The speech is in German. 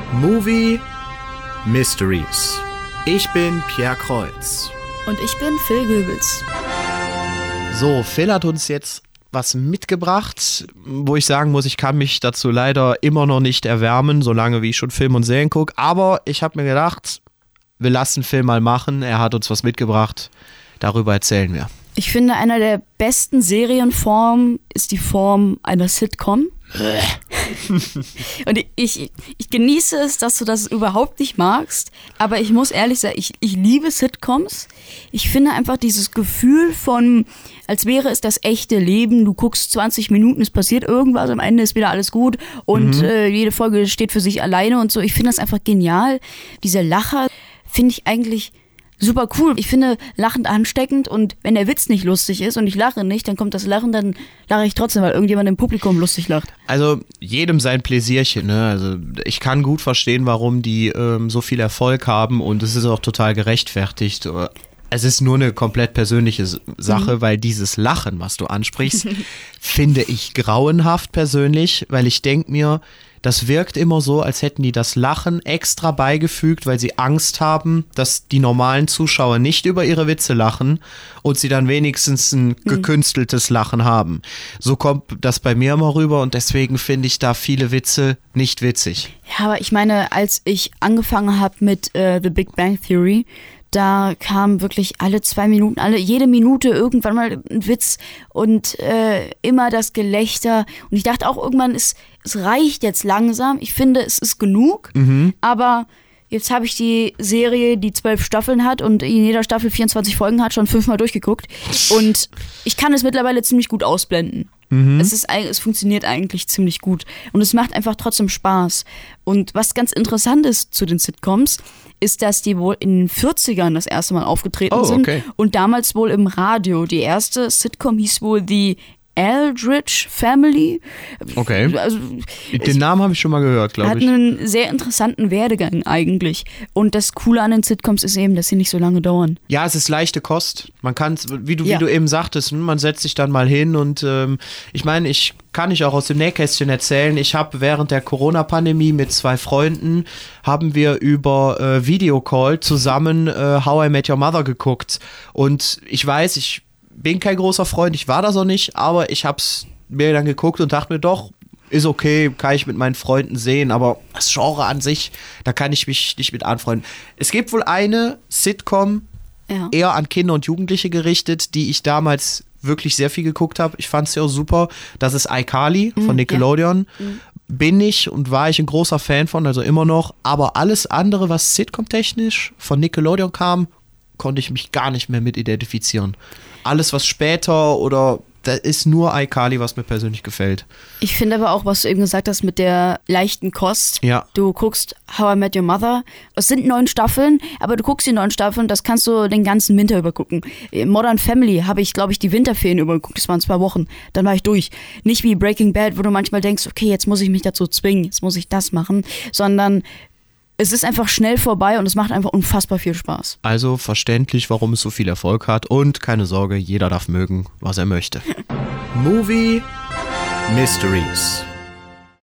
Movie Mysteries. Ich bin Pierre Kreuz. Und ich bin Phil Goebbels. So, Phil hat uns jetzt was mitgebracht, wo ich sagen muss, ich kann mich dazu leider immer noch nicht erwärmen, solange wie ich schon Film und Serien gucke. Aber ich habe mir gedacht, wir lassen Phil mal machen. Er hat uns was mitgebracht. Darüber erzählen wir. Ich finde, einer der besten Serienformen ist die Form einer Sitcom. Und ich genieße es, dass du das überhaupt nicht magst, aber ich muss ehrlich sagen, ich liebe Sitcoms. Ich finde einfach dieses Gefühl von, als wäre es das echte Leben. Du guckst 20 Minuten, es passiert irgendwas, am Ende ist wieder alles gut und jede Folge steht für sich alleine und so. Ich finde das einfach genial. Diese Lacher finde ich eigentlich super cool. Ich finde lachend ansteckend und wenn der Witz nicht lustig ist und ich lache nicht, dann kommt das Lachen, dann lache ich trotzdem, weil irgendjemand im Publikum lustig lacht. Also jedem sein Pläsierchen, ne? Also ich kann gut verstehen, warum die so viel Erfolg haben und es ist auch total gerechtfertigt. Es ist nur eine komplett persönliche Sache, weil dieses Lachen, was du ansprichst, finde ich grauenhaft persönlich, weil ich denke mir, das wirkt immer so, als hätten die das Lachen extra beigefügt, weil sie Angst haben, dass die normalen Zuschauer nicht über ihre Witze lachen und sie dann wenigstens ein gekünsteltes Lachen haben. So kommt das bei mir immer rüber und deswegen finde ich da viele Witze nicht witzig. Ja, aber ich meine, als ich angefangen habe mit The Big Bang Theory, da kam wirklich alle 2 Minuten, jede Minute irgendwann mal ein Witz und immer das Gelächter. Und ich dachte auch irgendwann, es reicht jetzt langsam. Ich finde, es ist genug. Aber jetzt habe ich die Serie, die 12 Staffeln hat und in jeder Staffel 24 Folgen hat, schon 5-mal durchgeguckt. Und ich kann es mittlerweile ziemlich gut ausblenden. Es funktioniert eigentlich ziemlich gut. Und es macht einfach trotzdem Spaß. Und was ganz interessant ist zu den Sitcoms, ist, dass die wohl in den 40ern das erste Mal aufgetreten sind. Und damals wohl im Radio. Die erste Sitcom hieß wohl The Aldrich Family. Okay. Also, den Namen habe ich schon mal gehört, glaube ich. Hat einen sehr interessanten Werdegang eigentlich. Und das Coole an den Sitcoms ist eben, dass sie nicht so lange dauern. Ja, es ist leichte Kost. Man kann, wie du eben sagtest, man setzt sich dann mal hin und ich meine, kann ich auch aus dem Nähkästchen erzählen. Ich habe während der Corona-Pandemie mit 2 Freunden, haben wir über Videocall zusammen How I Met Your Mother geguckt. Und ich weiß, ich bin kein großer Freund, ich war das auch nicht, aber ich hab's mir dann geguckt und dachte mir doch, ist okay, kann ich mit meinen Freunden sehen, aber das Genre an sich, da kann ich mich nicht mit anfreunden. Es gibt wohl eine Sitcom, eher an Kinder und Jugendliche gerichtet, die ich damals wirklich sehr viel geguckt habe. Ich fand sie auch super. Das ist iCarly von Nickelodeon. Bin ich und war ich ein großer Fan von, also immer noch. Aber alles andere, was Sitcom-technisch von Nickelodeon kam, konnte ich mich gar nicht mehr mit identifizieren. Alles, was später oder da ist nur iCarly, was mir persönlich gefällt. Ich finde aber auch, was du eben gesagt hast mit der leichten Kost. Ja. Du guckst How I Met Your Mother. Es sind 9 Staffeln, aber du guckst die 9 Staffeln, das kannst du den ganzen Winter über gucken. Modern Family habe ich, glaube ich, die Winterferien über geguckt. Das waren 2 Wochen. Dann war ich durch. Nicht wie Breaking Bad, wo du manchmal denkst, okay, jetzt muss ich mich dazu zwingen, jetzt muss ich das machen, sondern es ist einfach schnell vorbei und es macht einfach unfassbar viel Spaß. Also verständlich, warum es so viel Erfolg hat und keine Sorge, jeder darf mögen, was er möchte. Movie Mysteries.